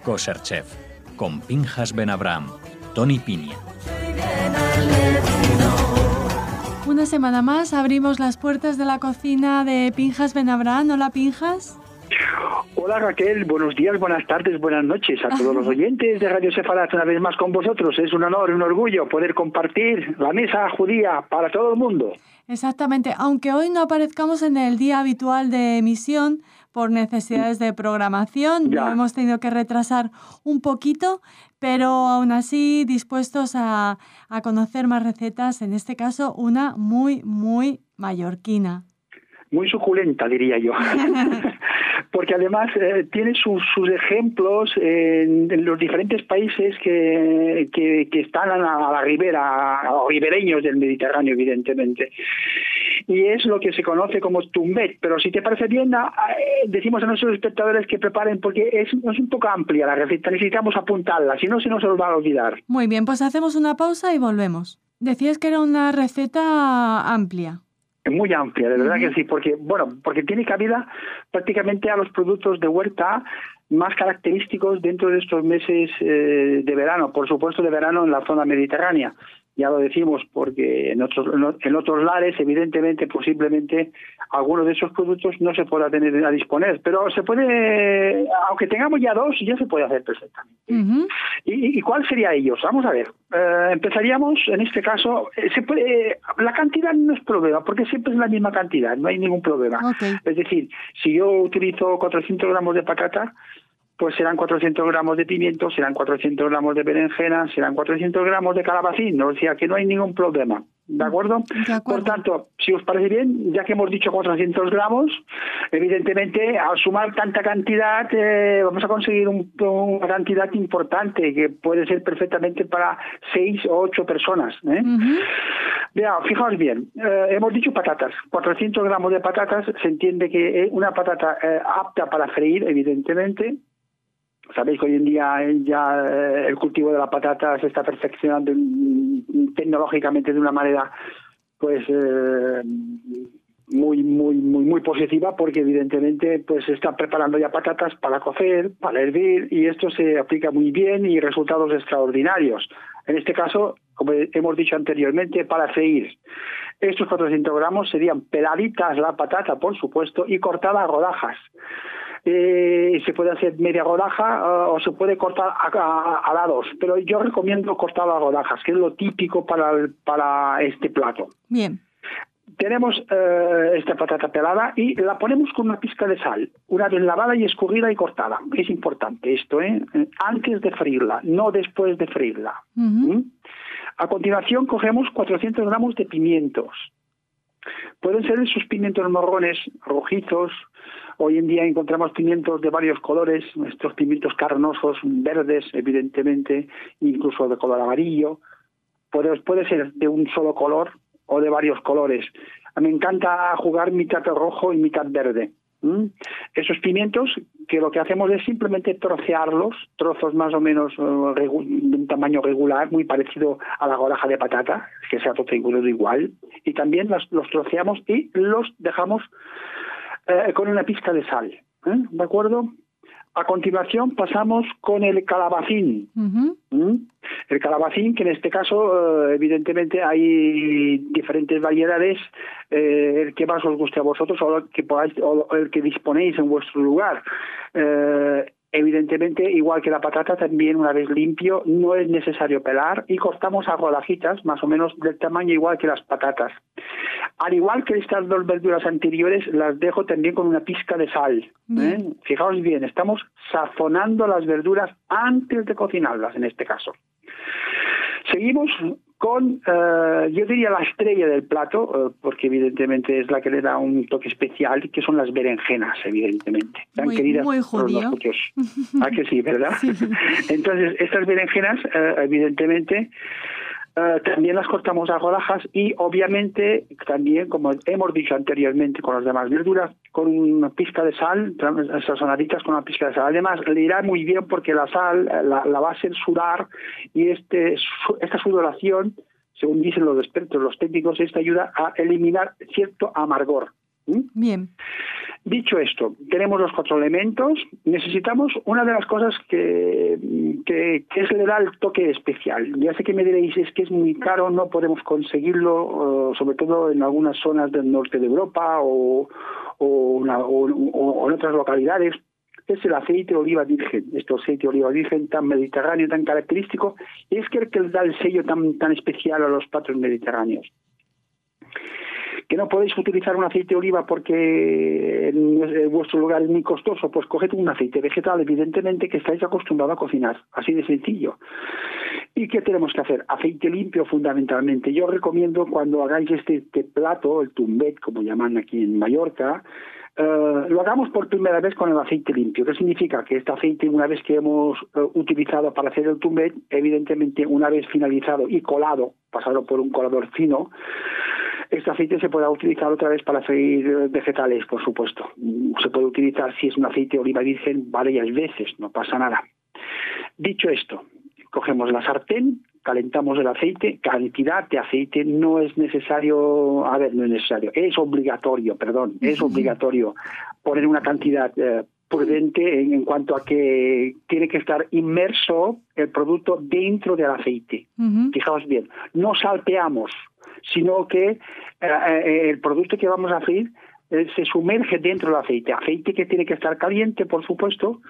Kosher Chef, con Pinchas Ben Abraham, Tony Piña. Una semana más abrimos las puertas de la cocina de Pinchas Ben Abraham. Hola, Pinchas. Hola Raquel, buenos días, buenas tardes, buenas noches a todos los oyentes de Radio Sefarat, una vez más con vosotros. Es un honor, un orgullo poder compartir la mesa judía para todo el mundo. Exactamente, aunque hoy no aparezcamos en el día habitual de emisión por necesidades de programación, lo hemos tenido que retrasar un poquito, pero aún así dispuestos a conocer más recetas, en este caso una muy, muy mallorquina. Muy suculenta, diría yo. Porque además tiene sus ejemplos en los diferentes países que están a la ribera, o ribereños del Mediterráneo, evidentemente. Y es lo que se conoce como tumbet. Pero si te parece bien, decimos a nuestros espectadores que preparen, porque es un poco amplia la receta, necesitamos apuntarla, si no se nos va a olvidar. Muy bien, pues hacemos una pausa y volvemos. Decías que era una receta amplia. Muy amplia, de verdad que sí, porque tiene cabida prácticamente a los productos de huerta más característicos dentro de estos meses de verano, por supuesto de verano en la zona mediterránea. Ya lo decimos, porque en otros lares, evidentemente, posiblemente, algunos de esos productos no se pueda tener a disponer, pero se puede, aunque tengamos ya dos, ya se puede hacer perfectamente. Uh-huh. ¿Y cuál sería ellos? Vamos a ver. Empezaríamos, en este caso, la cantidad no es problema, porque siempre es la misma cantidad, no hay ningún problema. Okay. Es decir, si yo utilizo 400 gramos de patata, pues serán 400 gramos de pimiento, serán 400 gramos de berenjena, serán 400 gramos de calabacín, o sea que no hay ningún problema, ¿de acuerdo? De acuerdo. Por tanto, si os parece bien, ya que hemos dicho 400 gramos, evidentemente al sumar tanta cantidad vamos a conseguir una cantidad importante que puede ser perfectamente para 6 o 8 personas. Uh-huh. Vean, fijaos bien, hemos dicho patatas, 400 gramos de patatas, se entiende que es una patata apta para freír, evidentemente. Sabéis que hoy en día ya el cultivo de la patata se está perfeccionando tecnológicamente de una manera pues muy positiva, porque evidentemente pues se están preparando ya patatas para cocer, para hervir, y esto se aplica muy bien y resultados extraordinarios. En este caso, como hemos dicho anteriormente, para freír. Estos 400 gramos serían peladitas la patata, por supuesto, y cortada a rodajas. Se puede hacer media rodaja o se puede cortar a lados, pero yo recomiendo cortar a rodajas, que es lo típico para este plato. Bien. Tenemos esta patata pelada y la ponemos con una pizca de sal, una vez lavada y escurrida y cortada. Es importante esto, antes de freírla, no después de freírla. Uh-huh. A continuación cogemos 400 gramos de pimientos. Pueden ser esos pimientos morrones, rojizos. Hoy en día encontramos pimientos de varios colores, estos pimientos carnosos, verdes, evidentemente, incluso de color amarillo. Puede ser de un solo color o de varios colores. Me encanta jugar mitad rojo y mitad verde. Esos pimientos, que lo que hacemos es simplemente trocearlos, trozos más o menos de un tamaño regular, muy parecido a la rodaja de patata, que sea todo igual, y también los troceamos y los dejamos con una pizca de sal, ¿de acuerdo? A continuación pasamos con el calabacín. Uh-huh. El calabacín, que en este caso evidentemente hay diferentes variedades, el que más os guste a vosotros o el que disponéis en vuestro lugar. Evidentemente, igual que la patata, también una vez limpio, no es necesario pelar y cortamos a rodajitas más o menos del tamaño igual que las patatas. Al igual que estas dos verduras anteriores, las dejo también con una pizca de sal. Fijaos bien, estamos sazonando las verduras antes de cocinarlas, en este caso. Seguimos con, yo diría, la estrella del plato, porque evidentemente es la que le da un toque especial, que son las berenjenas, evidentemente. Tan queridas muy judío. Por los judíos. ¿A que sí, verdad? Sí. Entonces, estas berenjenas, evidentemente, también las cortamos a rodajas y, obviamente, también, como hemos dicho anteriormente con las demás verduras, con una pizca de sal, sazonaditas con una pizca de sal. Además, le irá muy bien porque la sal la va a hacer sudar y esta sudoración, según dicen los expertos, los técnicos, esta ayuda a eliminar cierto amargor. Bien. Dicho esto, tenemos los 4 elementos. Necesitamos una de las cosas que se le da el toque especial. Ya sé que me diréis, es que es muy caro, no podemos conseguirlo, sobre todo en algunas zonas del norte de Europa o en otras localidades. Es el aceite de oliva virgen, este aceite de oliva virgen tan mediterráneo, tan característico, y es que le da el sello tan especial a los platos mediterráneos. Que no podéis utilizar un aceite de oliva porque en vuestro lugar es muy costoso, pues coged un aceite vegetal, evidentemente, que estáis acostumbrados a cocinar, así de sencillo. ¿Y qué tenemos que hacer? Aceite limpio, fundamentalmente. Yo recomiendo, cuando hagáis este plato, el tumbet, como llaman aquí en Mallorca, lo hagamos por primera vez con el aceite limpio. ¿Qué significa? Que este aceite, una vez que hemos utilizado para hacer el tumbet, evidentemente, una vez finalizado y colado, pasado por un colador fino, este aceite se puede utilizar otra vez para freír vegetales, por supuesto. Se puede utilizar, si es un aceite de oliva virgen, varias veces, no pasa nada. Dicho esto, cogemos la sartén, calentamos el aceite. Cantidad de aceite no es necesario, es obligatorio poner una cantidad prudente en cuanto a que tiene que estar inmerso el producto dentro del aceite. Fijaos bien, no salteamos, sino que el producto que vamos a freír se sumerge dentro del aceite que tiene que estar caliente, por supuesto,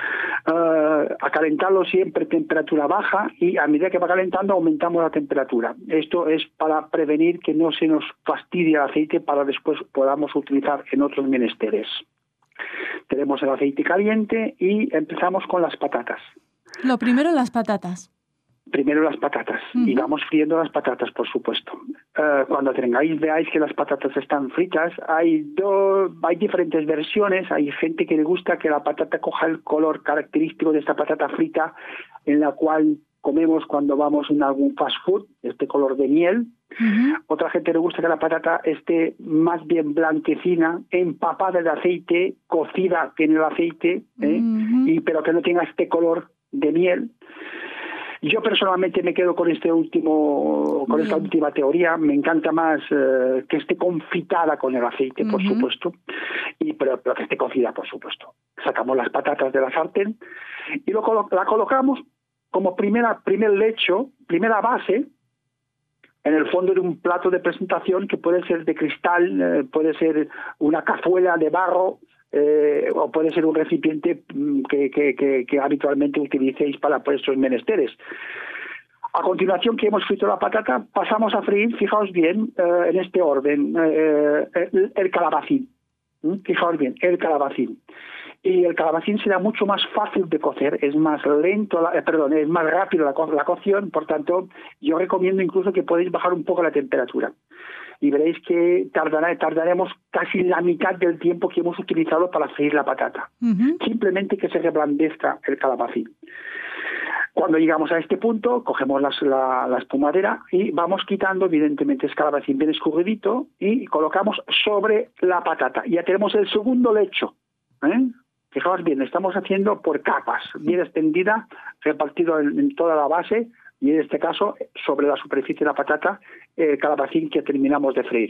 a calentarlo siempre a temperatura baja, y a medida que va calentando aumentamos la temperatura. Esto es para prevenir que no se nos fastidie el aceite para después podamos utilizar en otros menesteres. Tenemos el aceite caliente y empezamos con las patatas. Lo primero, las patatas. Primero las patatas, y vamos friendo las patatas, por supuesto. Cuando veáis que las patatas están fritas, hay diferentes versiones. Hay gente que le gusta que la patata coja el color característico de esta patata frita, en la cual comemos cuando vamos en algún fast food, este color de miel. Otra gente le gusta que la patata esté más bien blanquecina, empapada de aceite, cocida en el aceite, pero que no tenga este color de miel. Yo personalmente me quedo con esta última teoría. Me encanta más que esté confitada con el aceite, por supuesto, pero que esté cocida, por supuesto. Sacamos las patatas de la sartén y la colocamos como primer lecho, primera base, en el fondo de un plato de presentación, que puede ser de cristal, puede ser una cazuela de barro, o puede ser un recipiente que habitualmente utilicéis para estos menesteres. A continuación, que hemos frito la patata, pasamos a freír, fijaos bien, en este orden, el calabacín. Fijaos bien, el calabacín. Y el calabacín será mucho más fácil de cocer, es más rápido la cocción. Por tanto, yo recomiendo incluso que podéis bajar un poco la temperatura. Y veréis que tardaremos casi la mitad del tiempo que hemos utilizado para freír la patata. Simplemente que se reblandezca el calabacín. Cuando llegamos a este punto, cogemos la espumadera y vamos quitando, evidentemente, el calabacín bien escurridito, y colocamos sobre la patata. Ya tenemos el segundo lecho. Fijaos bien, estamos haciendo por capas, bien extendida, repartido en toda la base, y en este caso sobre la superficie de la patata, el calabacín que terminamos de freír.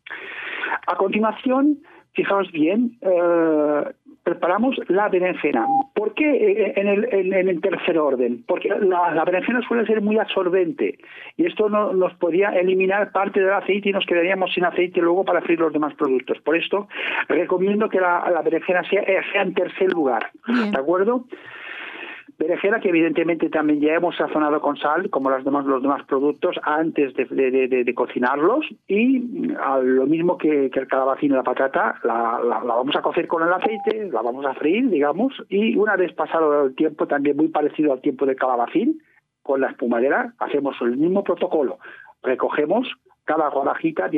A continuación, fijaos bien, preparamos la berenjena. ¿Por qué en el tercer orden? Porque la berenjena suele ser muy absorbente, y esto nos podría eliminar parte del aceite y nos quedaríamos sin aceite luego para freír los demás productos. Por esto recomiendo que la berenjena sea en tercer lugar. Bien. ¿De acuerdo? Berenjena que evidentemente también ya hemos sazonado con sal, como los demás productos, antes de cocinarlos, y lo mismo que el calabacín y la patata, la vamos a cocer con el aceite, la vamos a freír, digamos, y una vez pasado el tiempo, también muy parecido al tiempo del calabacín, con la espumadera hacemos el mismo protocolo. Recogemos cada rodajita,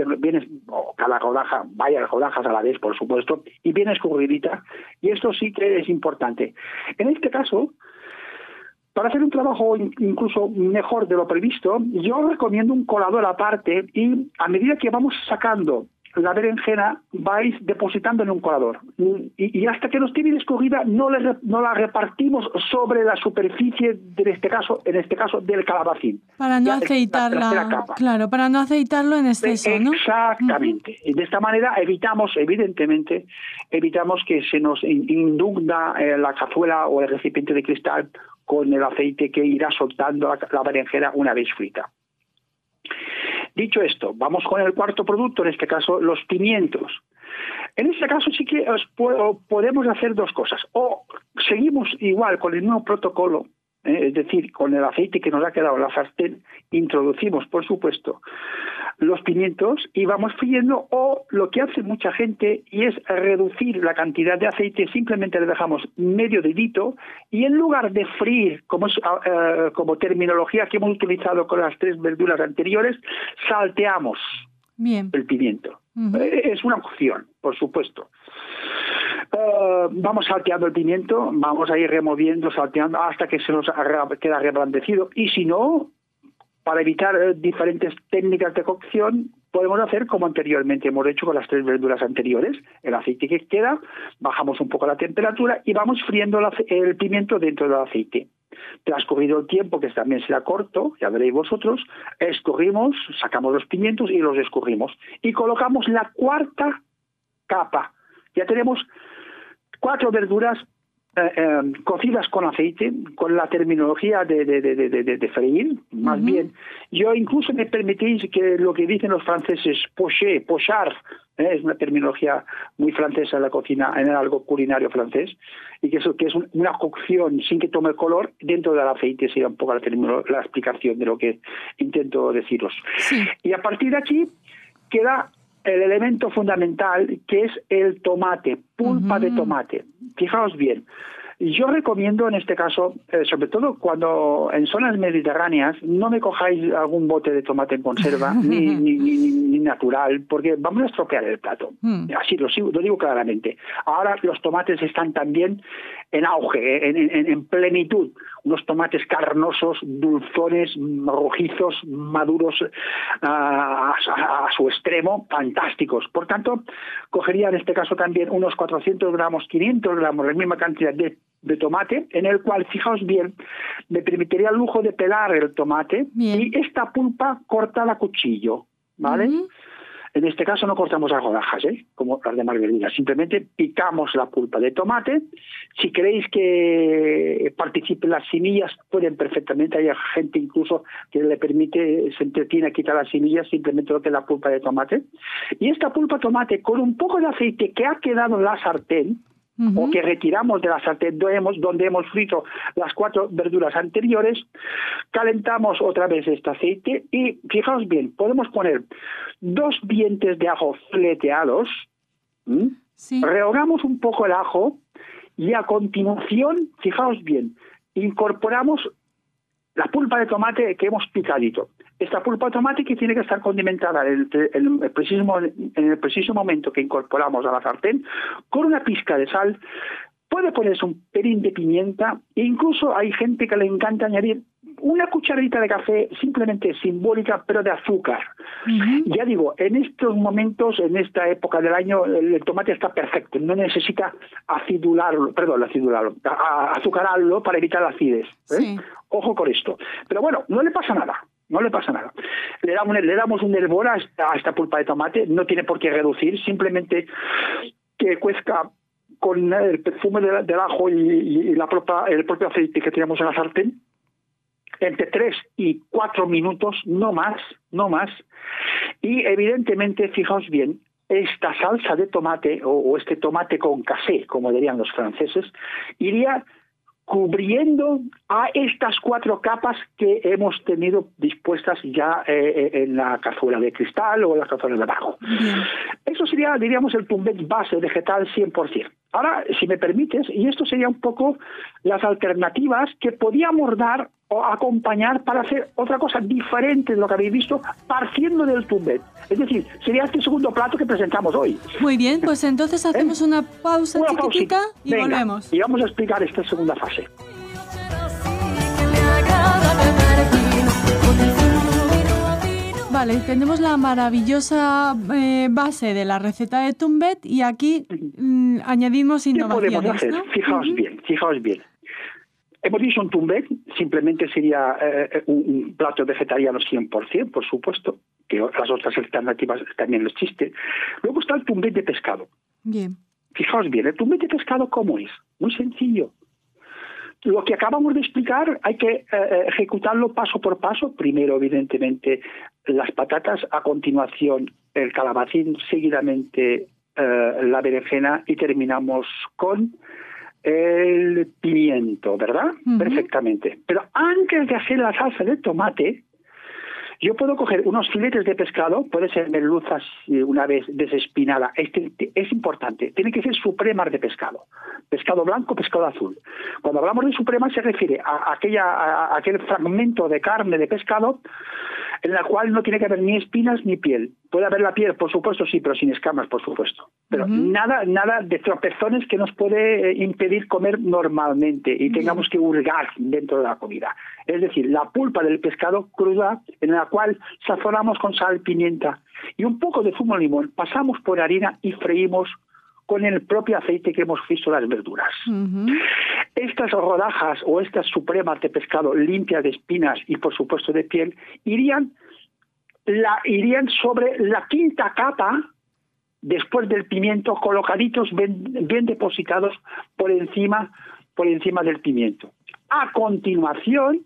varias rodajas a la vez, por supuesto, y bien escurridita, y esto sí que es importante. En este caso, para hacer un trabajo incluso mejor de lo previsto, yo recomiendo un colador aparte, y a medida que vamos sacando la berenjena vais depositando en un colador y hasta que no esté bien escurrida no la repartimos sobre la superficie en este caso del calabacín. Para no aceitarla, claro, para no aceitarlo en exceso, ¿no? Exactamente. Y de esta manera evitamos que se nos inunda la cazuela o el recipiente de cristal con el aceite que irá soltando la berenjena una vez frita. Dicho esto, vamos con el cuarto producto, en este caso los pimientos. En este caso sí que podemos hacer dos cosas. O seguimos igual con el mismo protocolo, es decir, con el aceite que nos ha quedado en la sartén, introducimos, por supuesto, los pimientos y vamos friendo, o lo que hace mucha gente y es reducir la cantidad de aceite, simplemente le dejamos medio dedito y en lugar de freír, como terminología que hemos utilizado con las 3 verduras anteriores, salteamos el pimiento. Es una opción, por supuesto. Vamos salteando el pimiento, vamos a ir removiendo, salteando hasta que se nos queda reblandecido y si no, para evitar diferentes técnicas de cocción, podemos hacer como anteriormente hemos hecho con las 3 verduras anteriores. El aceite que queda, bajamos un poco la temperatura y vamos friendo el pimiento dentro del aceite. Transcurrido el tiempo, que también será corto, ya veréis vosotros, escurrimos, sacamos los pimientos y los escurrimos. Y colocamos la cuarta capa. Ya tenemos 4 verduras cocidas con aceite, con la terminología de freír, más bien. Yo incluso me permitís que lo que dicen los franceses, pochar, es una terminología muy francesa en la cocina, en algo culinario francés, y que es una cocción sin que tome color dentro del aceite, sería un poco la explicación de lo que intento deciros. Sí. Y a partir de aquí queda el elemento fundamental, que es el tomate, pulpa de tomate. Fijaos bien, yo recomiendo en este caso, sobre todo cuando en zonas mediterráneas, no me cojáis algún bote de tomate en conserva, ni natural, porque vamos a estropear el plato. Así lo digo claramente. Ahora los tomates están también en auge, en plenitud. Unos tomates carnosos, dulzones, rojizos, maduros a su extremo, fantásticos. Por tanto, cogería en este caso también unos 400 gramos, 500 gramos, la misma cantidad de tomate, en el cual, fijaos bien, me permitiría el lujo de pelar el tomate y esta pulpa cortada a cuchillo, ¿vale? En este caso no cortamos a rodajas, como las demás verduras. Simplemente picamos la pulpa de tomate. Si queréis que participen las semillas, pueden perfectamente. Hay gente incluso que le permite, se entretiene a quitar las semillas, simplemente lo que es la pulpa de tomate. Y esta pulpa de tomate, con un poco de aceite que ha quedado en la sartén, o que retiramos de la sartén donde hemos frito las 4 verduras anteriores, calentamos otra vez este aceite y, fijaos bien, podemos poner 2 dientes de ajo fileteados, rehogamos un poco el ajo y a continuación, fijaos bien, incorporamos la pulpa de tomate que hemos picadito. Esta pulpa de tomate que tiene que estar condimentada en el preciso momento que incorporamos a la sartén con una pizca de sal. Puede ponerse un pelín de pimienta e incluso hay gente que le encanta añadir una cucharadita de café simplemente simbólica, pero de azúcar. Ya digo, en estos momentos, en esta época del año, el tomate está perfecto, no necesita azucararlo para evitar la acidez. Sí. Ojo con esto. Pero bueno, no le pasa nada. Le damos un hervor a esta pulpa de tomate, no tiene por qué reducir, simplemente que cuezca con el perfume del ajo y el propio aceite que tenemos en la sartén, entre 3 y 4 minutos, no más. Y evidentemente, fijaos bien, esta salsa de tomate o este tomate con casé, como dirían los franceses, iría cubriendo a estas 4 capas que hemos tenido dispuestas ya en la cazuela de cristal o en la cazuela de abajo. Eso sería, diríamos, el tumbet base vegetal 100%. Ahora, si me permites, y esto sería un poco las alternativas que podíamos dar o acompañar para hacer otra cosa diferente de lo que habéis visto, partiendo del tumbet. Es decir, sería este segundo plato que presentamos hoy. Muy bien, pues entonces hacemos una pausa chiquitita y volvemos. Y vamos a explicar esta segunda fase. Vale, tenemos la maravillosa base de la receta de Tumbet y aquí añadimos innovaciones. ¿Qué podemos hacer? ¿no? Fijaos bien. Hemos dicho un Tumbet, simplemente sería un plato vegetariano 100%, por supuesto, que las otras alternativas también existen. Luego está el Tumbet de pescado. Bien. Fijaos bien, el Tumbet de pescado, ¿cómo es? Muy sencillo. Lo que acabamos de explicar hay que ejecutarlo paso por paso. Primero, evidentemente, las patatas, a continuación el calabacín, seguidamente la berenjena y terminamos con el pimiento, ¿verdad? Perfectamente. Pero antes de hacer la salsa de tomate, yo puedo coger unos filetes de pescado, puede ser merluzas una vez desespinada. Es importante, tiene que ser supremas de pescado. Pescado blanco, pescado azul. Cuando hablamos de suprema se refiere a aquel fragmento de carne de pescado en la cual no tiene que haber ni espinas ni piel. Puede haber la piel, por supuesto, sí, pero sin escamas, por supuesto. Pero nada de tropezones que nos puede impedir comer normalmente y tengamos que hurgar dentro de la comida. Es decir, la pulpa del pescado cruda en la cual sazonamos con sal, pimienta y un poco de zumo de limón, pasamos por harina y freímos con el propio aceite que hemos visto las verduras. Estas rodajas o estas supremas de pescado limpias de espinas y por supuesto de piel irían sobre la quinta capa después del pimiento, colocaditos bien depositados por encima del pimiento. A continuación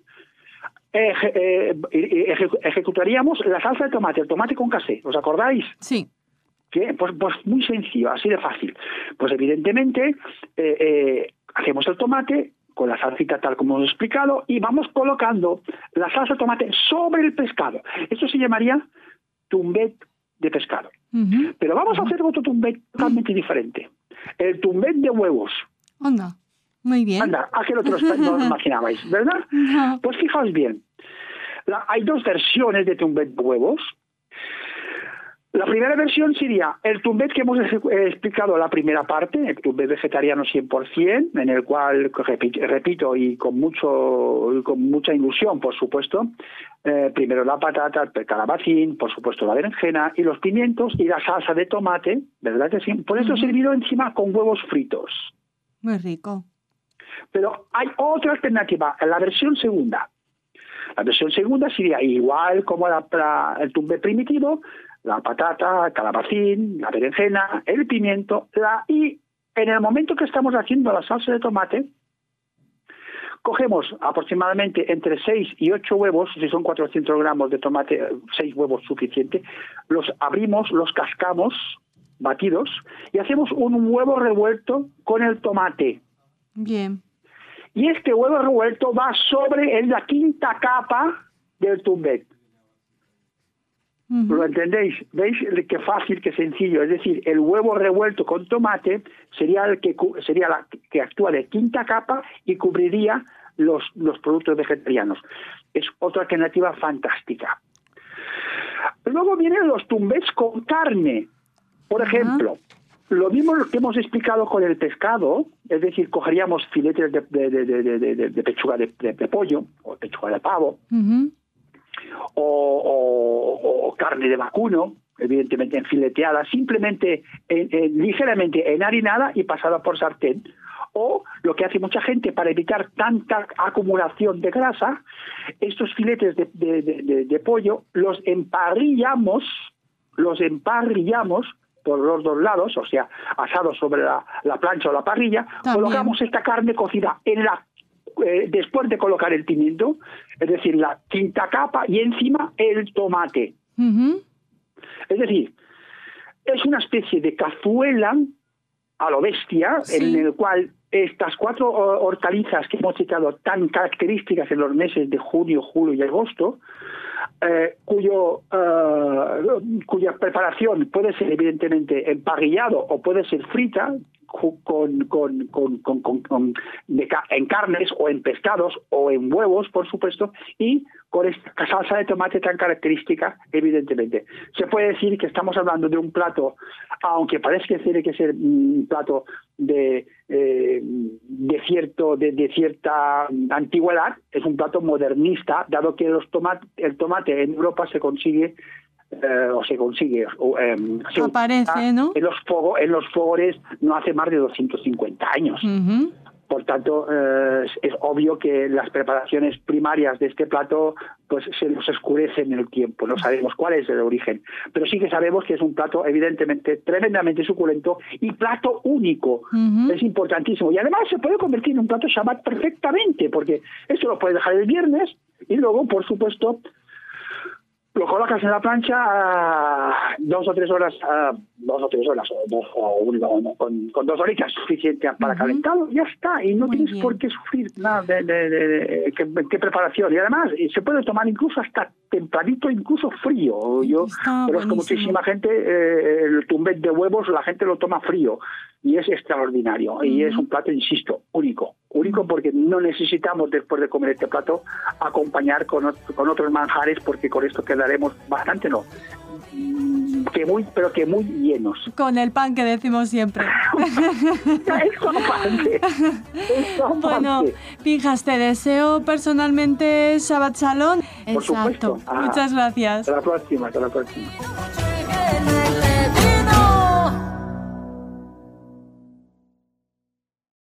ejecutaríamos la salsa de tomate, el tomate con casé, ¿os acordáis? Sí. ¿Qué? Pues muy sencillo, así de fácil. Pues evidentemente hacemos el tomate con la salsita tal como hemos explicado y vamos colocando la salsa de tomate sobre el pescado. Eso se llamaría Tumbet de pescado. Pero vamos a hacer otro Tumbet totalmente diferente. El Tumbet de huevos. Anda, muy bien. Anda, ¿a qué no lo imaginabais, verdad? No. Pues fijaos bien. Hay dos versiones de Tumbet de huevos. La primera versión sería el Tumbet que hemos explicado en la primera parte, el Tumbet vegetariano 100%, en el cual, repito, y con mucha ilusión, por supuesto, primero la patata, el calabacín, por supuesto la berenjena y los pimientos y la salsa de tomate, ¿verdad que sí? Por eso servido encima con huevos fritos. Muy rico. Pero hay otra alternativa, la versión segunda. La versión segunda sería igual como el Tumbet primitivo, la patata, el calabacín, la berenjena, el pimiento, y en el momento que estamos haciendo la salsa de tomate, cogemos aproximadamente entre 6 y 8 huevos, si son 400 gramos de tomate, 6 huevos suficiente, los abrimos, los cascamos, batidos, y hacemos un huevo revuelto con el tomate. Bien. Y este huevo revuelto va sobre la quinta capa del Tumbet. ¿Lo entendéis? ¿Veis qué fácil, qué sencillo? Es decir, el huevo revuelto con tomate sería la que actúa de quinta capa y cubriría los productos vegetarianos. Es otra alternativa fantástica. Luego vienen los Tumbets con carne. Por ejemplo, lo mismo que hemos explicado con el pescado, es decir, cogeríamos filetes de pechuga de pollo o pechuga de pavo, o carne de vacuno, evidentemente enfileteada, simplemente ligeramente enharinada y pasada por sartén. O lo que hace mucha gente para evitar tanta acumulación de grasa, estos filetes de pollo los emparrillamos por los dos lados, o sea, asados sobre la plancha o la parrilla. También colocamos esta carne cocida después de colocar el pimiento, es decir, la quinta capa y encima el tomate. Es decir, es una especie de cazuela a lo bestia, en el cual estas 4 hortalizas que hemos citado tan características en los meses de junio, julio y agosto, cuya preparación puede ser evidentemente emparrillado o puede ser frita en carnes o en pescados o en huevos, por supuesto, y con esta salsa de tomate tan característica, evidentemente. Se puede decir que estamos hablando de un plato, aunque parece que tiene que ser un plato de cierta antigüedad, es un plato modernista, dado que el tomate en Europa se consigue o se consigue. Aparece, ¿no? En los fogores no hace más de 250 años. Uh-huh. Por tanto, es obvio que las preparaciones primarias de este plato pues se nos escurecen en el tiempo. No sabemos cuál es el origen, pero sí que sabemos que es un plato evidentemente tremendamente suculento y plato único. Uh-huh. Es importantísimo. Y además se puede convertir en un plato Shabbat perfectamente, porque esto lo puedes dejar el viernes y luego, por supuesto, lo colocas en la plancha 2 o 3 horas, con 2 horitas suficiente para calentarlo, ya está, y no tienes por qué sufrir nada de qué preparación. Y además se puede tomar incluso hasta templadito, incluso frío. Yo conozco muchísima gente, el tumbet de huevos la gente lo toma frío y es extraordinario. Uh-huh. Y es un plato, insisto, único porque no necesitamos, después de comer este plato, acompañar con otros manjares, porque con esto quedaremos bastante, pero que muy llenos. Con el pan que decimos siempre. Bueno, Pinchas, te deseo personalmente Shabbat Shalom. Por supuesto. Muchas gracias. Hasta la próxima.